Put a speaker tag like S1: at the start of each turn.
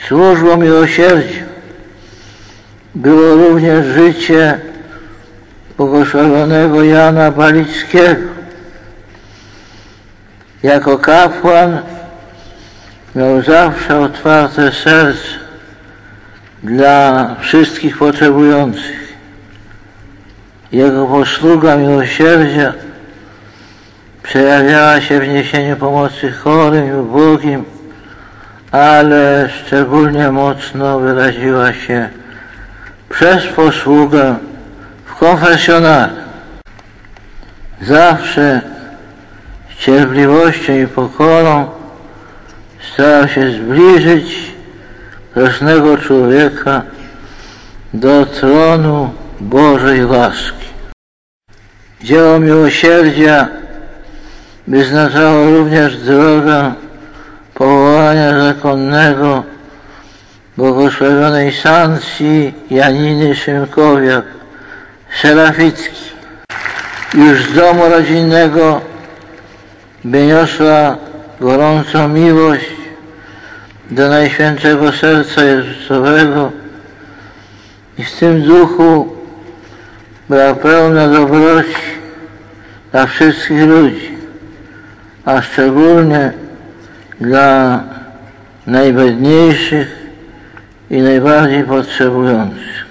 S1: Służbą miłosierdziu było również życie błogosławionego Jana Balickiego. Jako kapłan miał zawsze otwarte serce dla wszystkich potrzebujących. Jego posługa miłosierdzia przejawiała się w niesieniu pomocy chorym i ubogim, ale szczególnie mocno wyraziła się przez posługę w konfesjonale. Zawsze z cierpliwością i pokorą starał się zbliżyć grzesznego człowieka do tronu Bożej łaski. Dzieło miłosierdzia wyznaczało również drogę powołania zakonnego błogosławionej Sancji Janiny Szymkowiak-Serafickiej. Już z domu rodzinnego wyniosła gorącą miłość do Najświętszego Serca Jezusowego i w tym duchu była pełna dobroci dla wszystkich ludzi, a szczególnie dla najbiedniejszych i najbardziej potrzebujących.